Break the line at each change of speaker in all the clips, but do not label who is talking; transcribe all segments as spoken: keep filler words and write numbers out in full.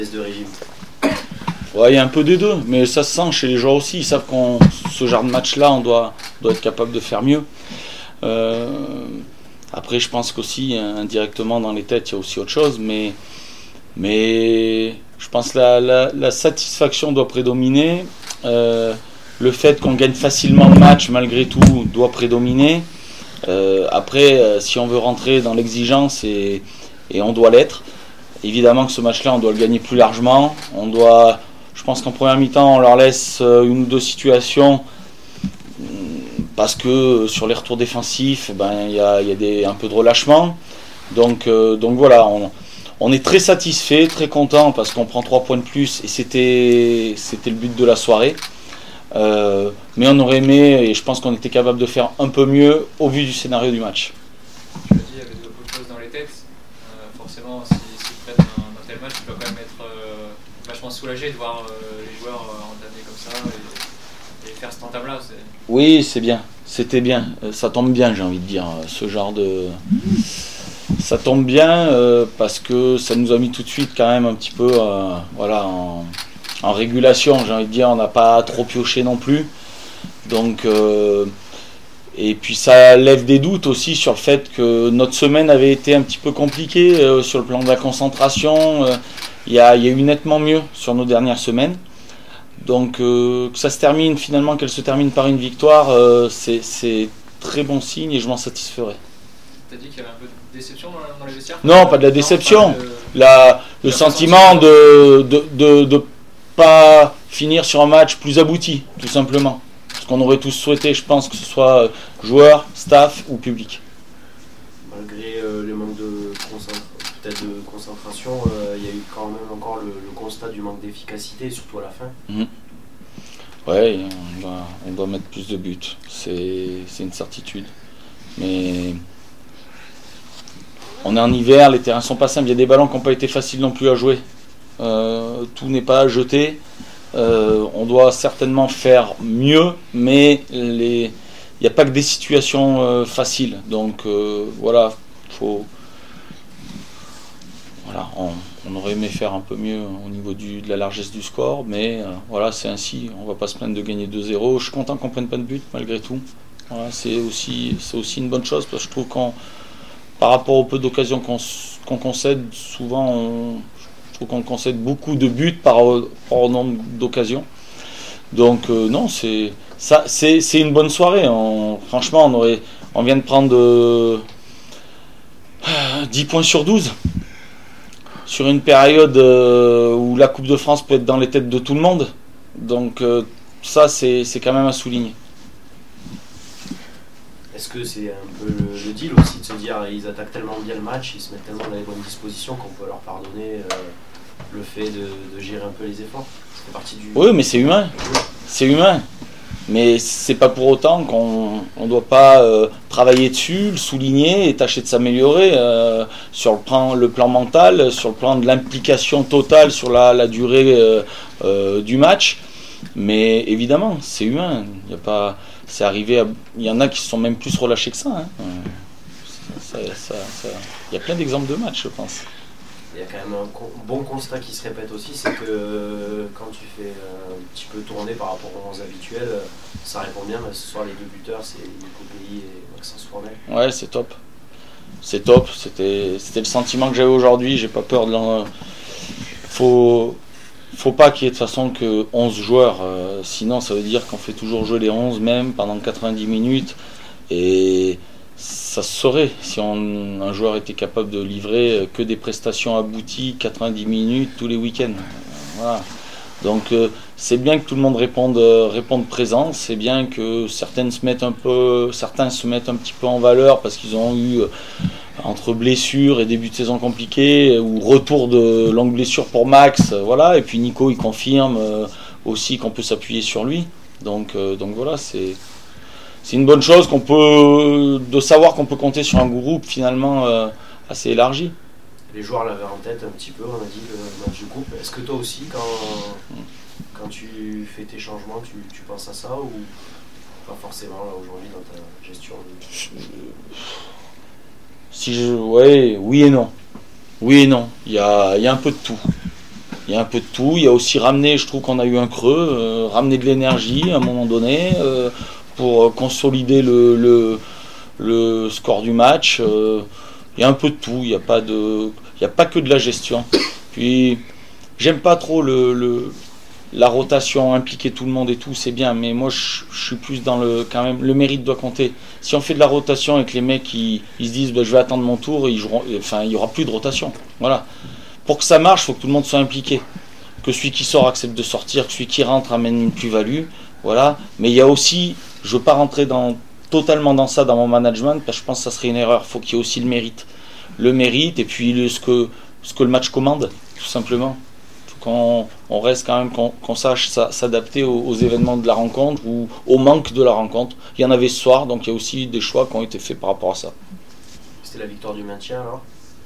de régime.
Ouais, il y a un peu des deux, mais ça se sent chez les joueurs aussi. Ils savent qu'on ce genre de match-là, on doit, doit être capable de faire mieux. Euh, après, je pense qu'aussi, indirectement dans les têtes, il y a aussi autre chose, mais, mais je pense que la, la, la satisfaction doit prédominer. Euh, le fait qu'on gagne facilement le match, malgré tout, doit prédominer. Euh, après, euh, si on veut rentrer dans l'exigence, et, et on doit l'être, évidemment que ce match-là, on doit le gagner plus largement. On doit, je pense qu'en première mi-temps, on leur laisse une ou deux situations parce que sur les retours défensifs, ben, y a, y a des, un peu de relâchement. Donc, euh, donc voilà, on, on est très satisfait, très content parce qu'on prend trois points de plus et c'était, c'était le but de la soirée. Euh, mais on aurait aimé, et je pense qu'on était capable de faire un peu mieux au vu du scénario du match.
Tu l'as dit, il y avait beaucoup de choses dans les têtes. Euh, forcément, si, si tu prêtes un, un tel match, tu dois quand même être euh, vachement soulagé de voir euh, les joueurs euh, entamer comme ça et, et faire cet entame-là. C'est...
Oui, c'est bien, c'était bien, ça tombe bien, j'ai envie de dire, ce genre de... Ça tombe bien euh, parce que ça nous a mis tout de suite quand même un petit peu euh, voilà, en, en régulation, j'ai envie de dire, on n'a pas trop pioché non plus. Donc, euh, et puis ça lève des doutes aussi sur le fait que notre semaine avait été un petit peu compliquée euh, sur le plan de la concentration. Euh, il y a, il y a eu nettement mieux sur nos dernières semaines. Donc euh, que ça se termine finalement, qu'elle se termine par une victoire, euh, c'est, c'est très bon signe et je m'en satisferai.
Tu as dit qu'il y avait un peu de déception dans, dans les vestiaires ?
Non, pas de la déception.
Non, pas de...
La, le sentiment de de, de de pas finir sur un match plus abouti, tout simplement. Ce qu'on aurait tous souhaité, je pense, que ce soit joueurs, staff ou public.
Malgré euh, le manque de, concentra- peut-être de concentration, euh, il y a eu quand même encore le, le constat du manque d'efficacité, surtout à la fin.
Mmh. Ouais, on doit, on doit mettre plus de buts, c'est, c'est une certitude. Mais on est en hiver, les terrains sont pas simples, il y a des ballons qui n'ont pas été faciles non plus à jouer. Euh, tout n'est pas à jeter. Euh, on doit certainement faire mieux, mais il n'y a pas que des situations euh, faciles. Donc euh, voilà, faut, voilà on, on aurait aimé faire un peu mieux au niveau du, de la largesse du score, mais euh, voilà, c'est ainsi. On ne va pas se plaindre de gagner deux zéro. Je suis content qu'on ne prenne pas de but malgré tout. Voilà, c'est aussi, c'est aussi une bonne chose parce que je trouve qu'on, par rapport au peu d'occasions qu'on, qu'on concède, souvent on, qu'on concède beaucoup de buts par, par nombre d'occasions. Donc euh, non, c'est, ça, c'est, c'est une bonne soirée. On, franchement, on, aurait, on vient de prendre euh, dix points sur douze sur une période euh, où la Coupe de France peut être dans les têtes de tout le monde. Donc euh, ça, c'est, c'est quand même à souligner.
Est-ce que c'est un peu le, le deal aussi de se dire ils attaquent tellement bien le match, ils se mettent tellement dans les bonnes dispositions qu'on peut leur pardonner euh, le fait de, de gérer un peu les efforts. Ça fait partie du...
Oui, mais c'est humain. C'est humain. Mais c'est pas pour autant qu'on ne doit pas euh, travailler dessus, le souligner et tâcher de s'améliorer euh, sur le plan, le plan mental, sur le plan de l'implication totale sur la, la durée euh, euh, du match. Mais évidemment, c'est humain. Il y a pas, c'est arrivé. À, il y en a qui se sont même plus relâchés que ça. Hein. Ça, ça, ça, ça. Il y a plein d'exemples de matchs, je pense.
Il y a quand même un bon constat qui se répète aussi, c'est que quand tu fais un petit peu tourner par rapport aux onze habituels, ça répond bien, mais ce soir les deux buteurs, c'est Nico Pays et Maxence Fournel.
Ouais, c'est top. C'est top, c'était, c'était le sentiment que j'avais aujourd'hui, j'ai pas peur de l'en... Faut, faut pas qu'il y ait de toute façon que onze joueurs, euh, sinon ça veut dire qu'on fait toujours jouer les onze même pendant quatre-vingt-dix minutes, et ça se saurait si on, un joueur était capable de livrer que des prestations abouties, quatre-vingt-dix minutes tous les week-ends. Voilà. Donc euh, c'est bien que tout le monde réponde, euh, réponde présent, c'est bien que certaines se mettent un peu, certains se mettent un petit peu en valeur parce qu'ils ont eu euh, entre blessures et début de saison compliqué ou retour de longue blessure pour Max, euh, voilà. Et puis Nico il confirme euh, aussi qu'on peut s'appuyer sur lui. Donc euh, donc voilà, c'est C'est une bonne chose qu'on peut, de savoir qu'on peut compter sur un groupe finalement euh, assez élargi.
Les joueurs l'avaient en tête un petit peu, on a dit, le match de groupe. Est-ce que toi aussi, quand, quand tu fais tes changements, tu, tu penses à ça ou pas forcément là, aujourd'hui dans ta gestion de...
Si je, ouais, oui et non. Oui et non. Il y a, il y a un peu de tout. il y a un peu de tout. Il y a aussi ramené, je trouve qu'on a eu un creux, euh, ramener de l'énergie à un moment donné euh, pour consolider le, le, le score du match. Euh, il y a un peu de tout, il n'y a pas de, il y a pas que de la gestion. Puis j'aime pas trop le, le la rotation, impliquer tout le monde et tout, c'est bien, mais moi je, je suis plus dans le, quand même, le mérite doit compter. Si on fait de la rotation et que les mecs ils, ils se disent ben, je vais attendre mon tour, ils joueront, enfin il n'y aura plus de rotation. Voilà. Pour que ça marche, il faut que tout le monde soit impliqué. Que celui qui sort accepte de sortir, que celui qui rentre amène une plus-value. Voilà. Mais il y a aussi, je ne veux pas rentrer dans, totalement dans ça dans mon management, parce que je pense que ça serait une erreur. Il faut qu'il y ait aussi le mérite. Le mérite et puis le, ce, que, ce que le match commande, tout simplement. Qu'on on reste quand même, qu'on, qu'on sache s'adapter aux, aux événements de la rencontre ou au manque de la rencontre. Il y en avait ce soir, donc il y a aussi des choix qui ont été faits par rapport à ça.
C'était la victoire du maintien alors?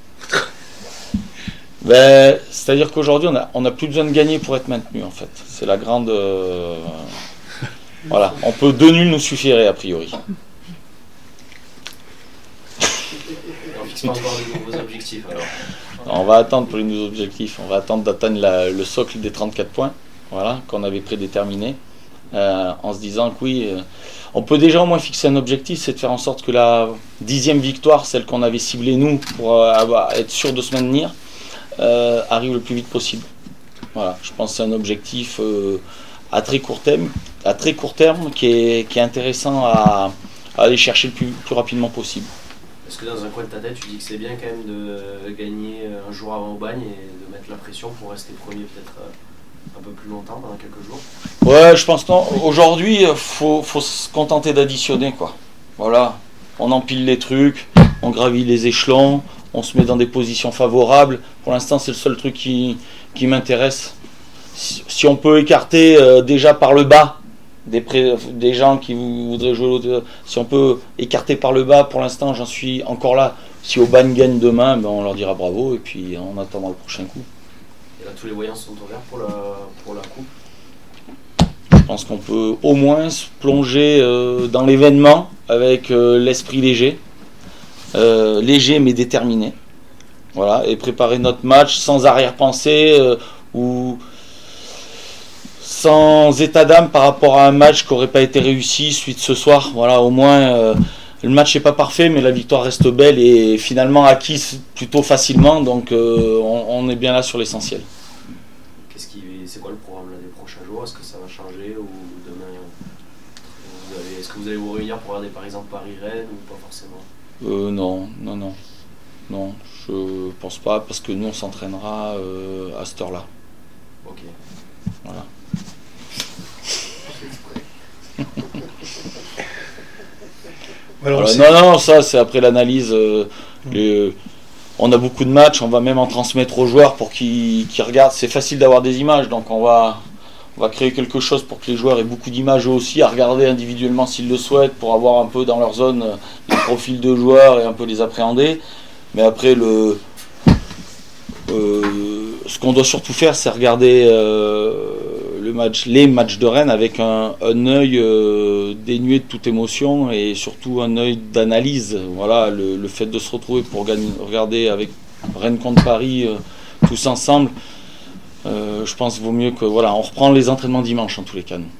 Ben, c'est-à-dire qu'aujourd'hui, on n'a on a plus besoin de gagner pour être maintenu en fait. C'est la grande... Euh, voilà, on peut deux nuls nous suffirait a priori.
On fixe pas encore de nouveaux objectifs alors.
On va attendre pour les nouveaux objectifs, on va attendre d'atteindre la, le socle des trente-quatre points, voilà, qu'on avait prédéterminé, euh, en se disant que oui, euh, on peut déjà au moins fixer un objectif, c'est de faire en sorte que la dixième victoire, celle qu'on avait ciblée nous, pour euh, avoir, être sûr de se maintenir, euh, arrive le plus vite possible. Voilà, je pense que c'est un objectif euh, à très court terme, à très court terme qui est, qui est intéressant à, à aller chercher le plus, plus rapidement possible.
Est-ce que dans un coin de ta tête, tu dis que c'est bien quand même de gagner un jour avant au bagne et de mettre la pression pour rester premier peut-être un peu plus longtemps, pendant quelques jours?
Ouais, je pense qu'aujourd'hui, il faut, faut se contenter d'additionner, quoi. Voilà, on empile les trucs, on gravit les échelons, on se met dans des positions favorables. Pour l'instant, c'est le seul truc qui, qui m'intéresse. Si, si on peut écarter euh, déjà par le bas, Des, pré, des gens qui voudraient jouer l'autre, si on peut écarter par le bas, pour l'instant j'en suis encore là. Si Aubagne gagne demain, ben on leur dira bravo et puis on attendra le prochain coup.
Et là tous les voyants sont ouverts pour la, pour la coupe.
Je pense qu'on peut au moins se plonger euh, dans l'événement avec euh, l'esprit léger, euh, léger mais déterminé. Voilà, et préparer notre match sans arrière-pensée euh, ou sans état d'âme par rapport à un match qui n'aurait pas été réussi suite ce soir. Voilà, au moins euh, le match n'est pas parfait, mais la victoire reste belle et finalement acquise plutôt facilement, donc euh, on, on est bien là sur l'essentiel.
Qu'est-ce qui, c'est quoi le programme là, des prochains jours? Est-ce que ça va changer ou demain vous allez, est-ce que vous allez vous réunir pour regarder par exemple Paris-Rennes ou pas forcément?
euh, Non, non, non, non, je pense pas parce que nous on s'entraînera euh, à cette heure-là.
Ok.
Voilà.
Alors,
voilà. Non, non, ça c'est après l'analyse. Euh, mmh. les, on a beaucoup de matchs, on va même en transmettre aux joueurs pour qu'ils, qu'ils regardent. C'est facile d'avoir des images, donc on va, on va créer quelque chose pour que les joueurs aient beaucoup d'images eux aussi à regarder individuellement s'ils le souhaitent, pour avoir un peu dans leur zone euh, les profils de joueurs et un peu les appréhender. Mais après, le, euh, ce qu'on doit surtout faire, c'est regarder euh, le match, les matchs de Rennes avec un, un œil euh, dénué de toute émotion et surtout un œil d'analyse. Voilà, le, le fait de se retrouver pour gagner, regarder avec Rennes contre Paris euh, tous ensemble, euh, je pense qu'il vaut mieux que voilà, on reprend les entraînements dimanche en tous les cas. Nous.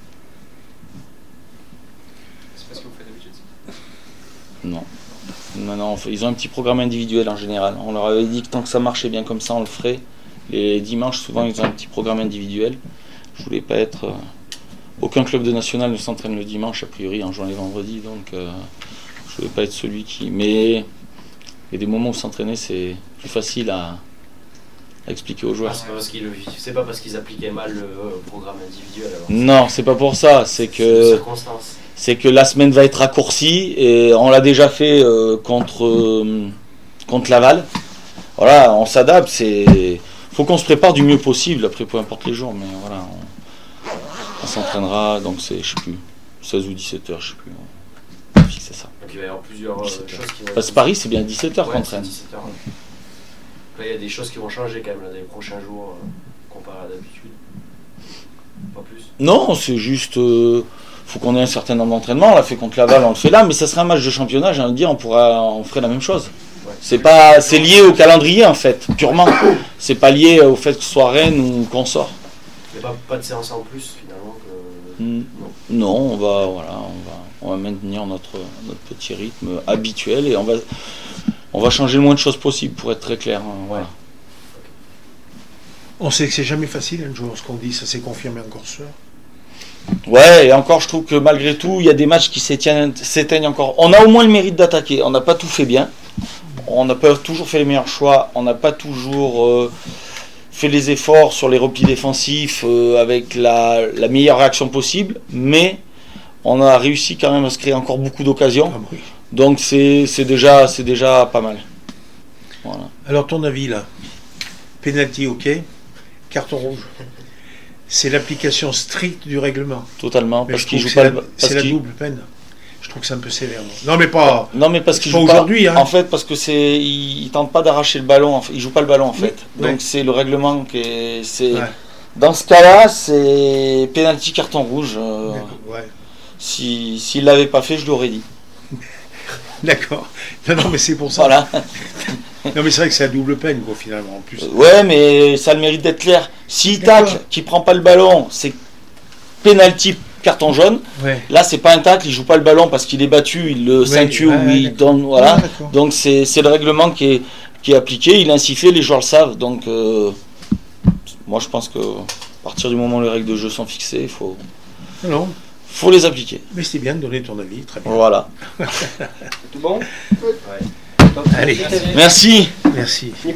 C'est pas ce que vous faites d'habitude?
Non. Non, non, ils ont un petit programme individuel en général. On leur avait dit que tant que ça marchait bien comme ça, on le ferait. Les dimanches, souvent, ils ont un petit programme individuel. Je voulais pas être... Euh, aucun club de national ne s'entraîne le dimanche, a priori, en jouant les vendredis. Donc, euh, je voulais pas être celui qui... Mais il y a des moments où s'entraîner, c'est plus facile à, à expliquer aux joueurs.
Ah, c'est pas parce qu'ils, c'est pas parce qu'ils appliquaient mal le euh, programme individuel, alors.
Non, c'est pas pour ça. C'est que...
circonstance.
C'est que la semaine va être raccourcie et on l'a déjà fait euh, contre, euh, contre Laval. Voilà, on s'adapte. Il faut qu'on se prépare du mieux possible, après peu importe les jours, mais voilà, on, on s'entraînera, donc c'est, je sais plus, seize ou dix-sept heures, je sais plus. On va fixer ça.
Donc il va y avoir plusieurs euh, choses qui vont...
Parce que Paris, c'est bien dix-sept heures
ouais,
qu'on traîne.
dix-sept heures, ouais. Là, il y a des choses qui vont changer quand même, là, dans les prochains jours, euh, comparé à d'habitude. Pas plus.
Non, c'est juste... Euh, faut qu'on ait un certain nombre d'entraînements. On l'a fait contre Laval, on le fait là, mais ça sera un match de championnat, j'ai envie de dire, on, pourra, on ferait la même chose.
Ouais.
C'est pas, c'est lié au calendrier en fait, purement. C'est pas lié au fait que ce soit Rennes ou qu'on sort.
Il n'y a pas, pas de séance en plus finalement que...
Mm. Non, on va, voilà, on va, on va maintenir notre, notre petit rythme habituel et on va, on va changer le moins de choses possible pour être très clair. Hein, voilà.
On sait que c'est jamais facile un jour, ce qu'on dit, ça s'est confirmé encore ce soir.
Ouais, et encore, je trouve que malgré tout, il y a des matchs qui s'éteignent, s'éteignent encore. On a au moins le mérite d'attaquer. On n'a pas tout fait bien. On n'a pas toujours fait les meilleurs choix. On n'a pas toujours euh, fait les efforts sur les replis défensifs euh, avec la, la meilleure réaction possible. Mais on a réussi quand même à se créer encore beaucoup d'occasions.
Ah, oui.
Donc c'est, c'est, déjà, c'est déjà pas mal. Voilà.
Alors ton avis là, penalty ok, carton rouge. C'est l'application stricte du règlement.
Totalement.
Mais
Parce
je
qu'il
trouve
joue
que
pas
c'est
le
la,
parce
c'est la
qu'il-
double peine. Je trouve que c'est un peu sévère. Non, non mais pas.
Non, mais parce qu'il
Pas
joue pas
aujourd'hui, hein.
En fait, parce que c'est, il, il tente pas d'arracher le ballon. En fait. Il joue pas le ballon en fait.
Oui,
Donc
ouais.
c'est le règlement qui est. C'est,
Ouais,
Dans ce cas-là, c'est penalty carton rouge. euh,
d'accord, ouais.
si s'il l'avait pas fait, je l'aurais dit.
D'accord. Non, non, mais c'est pour ça.
Voilà.
Non, mais c'est vrai que c'est la double peine, quoi, finalement, en plus.
Ouais, mais ça a le mérite d'être clair. S'il
D'accord.
tacle, qu'il prend pas le ballon, c'est penalty carton jaune.
Ouais.
Là, c'est pas un tacle, il joue pas le ballon parce qu'il est battu, il le
Ouais,
ceinture
ouais,
ou
ouais,
il
d'accord.
donne. Voilà.
Ah, d'accord.
Donc c'est, c'est le règlement qui est, qui est appliqué. Il est ainsi fait, les joueurs le savent. Donc euh, moi, je pense que à partir du moment où les règles de jeu sont fixées, il faut,
Non, non,
faut les appliquer.
mais c'était bien de donner ton avis, très bien.
Voilà.
Tout bon?
Ouais.
Allez,
Merci.
merci.